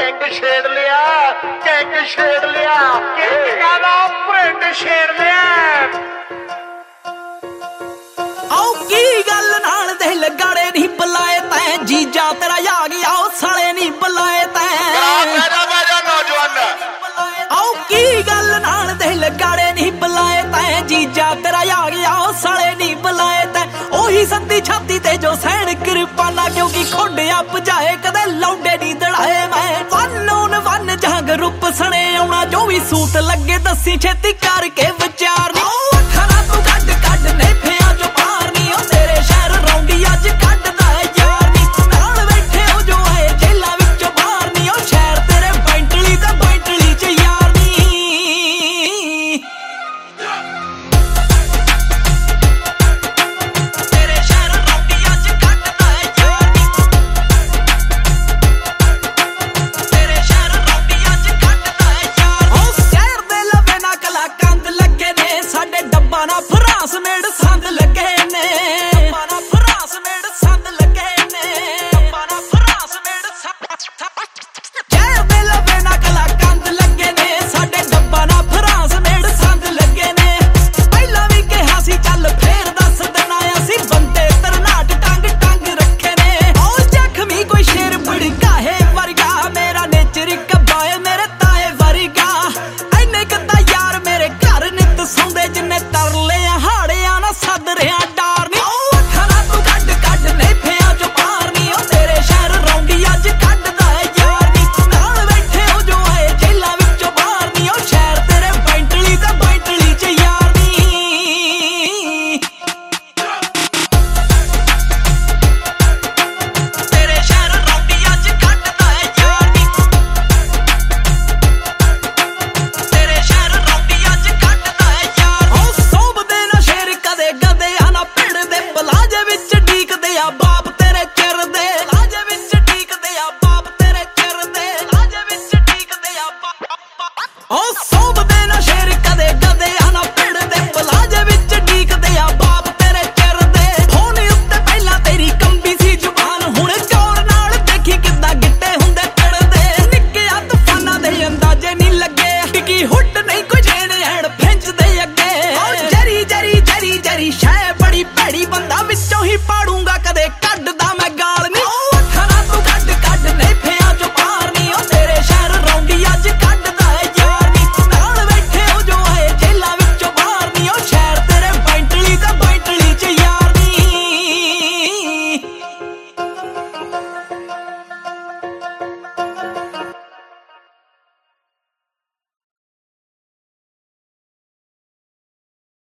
King ਛੇੜ ਲਿਆ, king ਛੇੜ ਲਿਆ, ਕਿੰਗ ਕਾਦਾ ਪ੍ਰਿੰਟ ਛੇੜ ਲਿਆ। ਆਓ ਕੀ ਗੱਲ ਨਾਲ ਦੇ ਲਗਾੜੇ ਨਹੀਂ ਬੁਲਾਏ ਤੈਂ, ਜੀਜਾ ਤੇਰਾ ਆ ਗਿਆ ਉਹ ਸਾਲੇ ਨਹੀਂ ਬੁਲਾਏ ਤੈਂ। ਆਓ ਕੀ ਗੱਲ ਨਾਲ ਦੇ ਲਗਾੜੇ ਨਹੀਂ ਬੁਲਾਏ ਤੈਂ, ਜੀਜਾ ਤੇਰਾ ਆ ਗਿਆ ਉਹ ਸਾਲੇ ਨਹੀਂ ਬੁਲਾਏ ਤੈਂ। ਉਹੀ ਸੰਦੀ ਛਾਤੀ ਤੇ ਜੋ ਸਹਿਣ ਕਿਰਪਾਨਾ, ਕਿਉਂਕਿ ਖੋਡਿਆ ਭਜਾਏ ਕਦੇ ਲੌਂਡੇ ਨਹੀਂ ਦੜਾਏ ਮੈਂ। ਵਨ ਔਨ ਵਨ ਜਹਾਂ ਗਰੁੱਪ ਸਣੇ ਆਉਣਾ, ਜੋ ਵੀ ਸੂਤ ਲੱਗੇ ਦੱਸੀ ਛੇਤੀ ਕਰਕੇ ਵਿਚਾਰ